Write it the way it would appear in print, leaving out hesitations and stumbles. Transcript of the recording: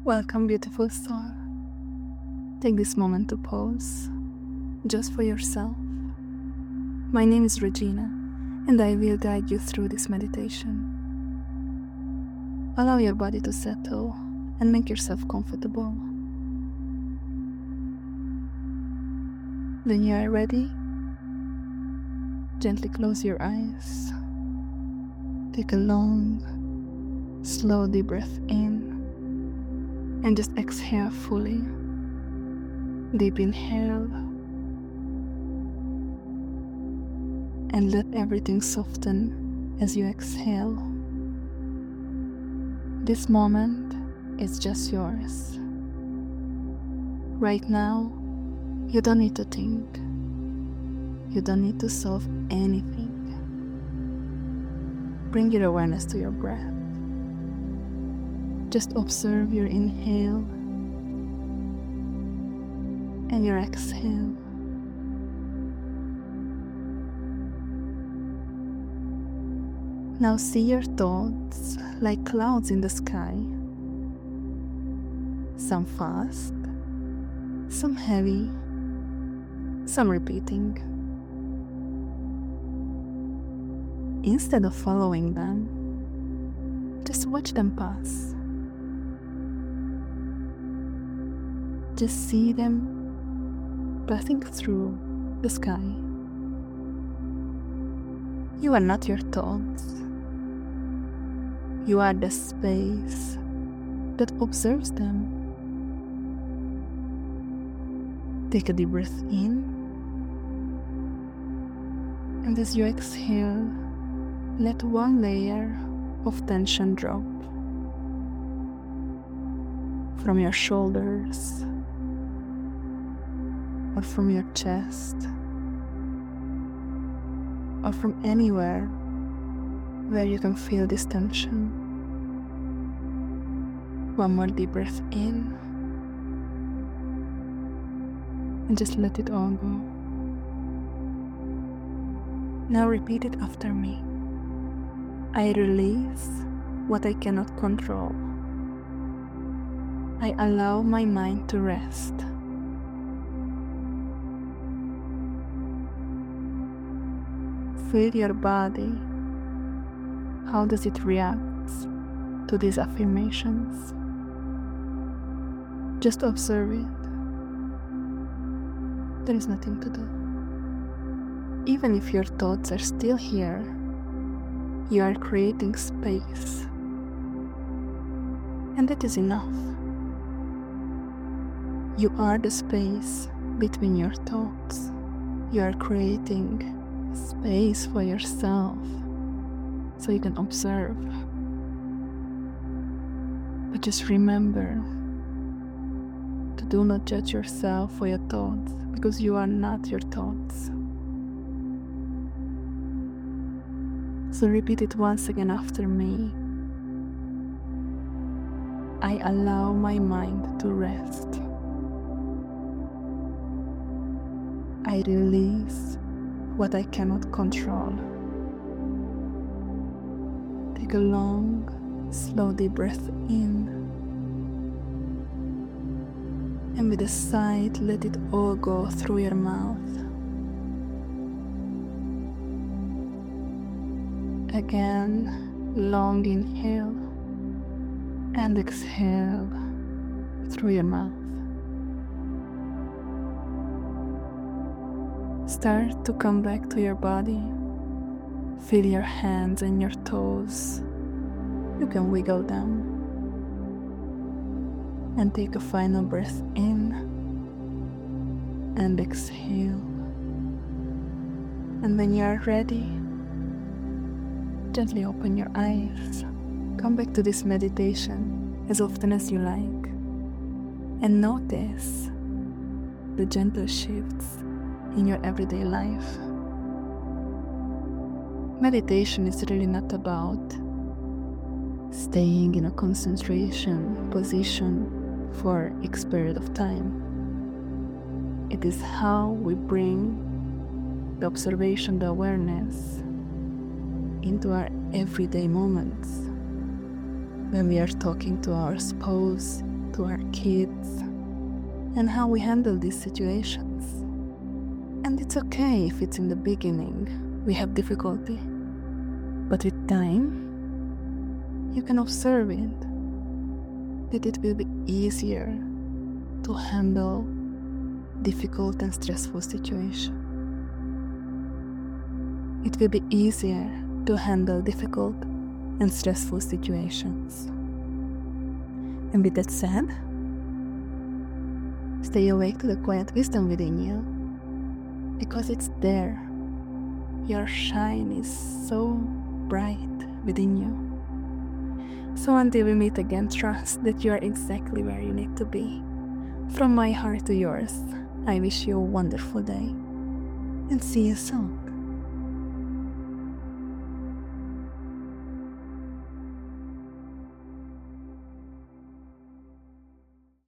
Welcome, beautiful soul. Take this moment to pause, just for yourself. My name is Regina, and I will guide you through this meditation. Allow your body to settle and make yourself comfortable. When you are ready, gently close your eyes. Take a long, slow deep breath in. And just exhale fully. Deep inhale. And let everything soften as you exhale. This moment is just yours. Right now, you don't need to think. You don't need to solve anything. Bring your awareness to your breath. Just observe your inhale and your exhale. Now see your thoughts like clouds in the sky. Some fast, some heavy, some repeating. Instead of following them, just watch them pass. Just see them passing through the sky. You are not your thoughts. You are the space that observes them. Take a deep breath in, and as you exhale, let one layer of tension drop from your shoulders or from your chest or from anywhere where you can feel this tension. One more deep breath in and just let it all go. Now repeat it after me. I release what I cannot control. I allow my mind to rest. Feel your body. How does it react to these affirmations? Just observe it. There is nothing to do. Even if your thoughts are still here, you are creating space. And that is enough. You are the space between your thoughts. You are creating space for yourself so you can observe. But just remember to do not judge yourself for your thoughts, because you are not your thoughts. So repeat it once again after me. I allow my mind to rest. I release what I cannot control. Take a long, slow deep breath in. And with a sigh, let it all go through your mouth. Again, long inhale and exhale through your mouth. Start to come back to your body. Feel your hands and your toes. You can wiggle them. And take a final breath in and exhale. And when you are ready, gently open your eyes. Come back to this meditation as often as you like. And notice the gentle shifts in your everyday life. Meditation is really not about staying in a concentration position for X period of time. It is how we bring the observation, the awareness into our everyday moments. When we are talking to our spouse, to to our kids, and how we handle these situations. And it's okay if it's in the beginning we have difficulty, but with time, you can observe it, that it will be easier to handle difficult and stressful situations. It will be easier to handle difficult and stressful situations. And with that said, stay awake to the quiet wisdom within you, because it's there. Your shine is so bright within you. So until we meet again, trust that you are exactly where you need to be. From my heart to yours, I wish you a wonderful day, and see you soon.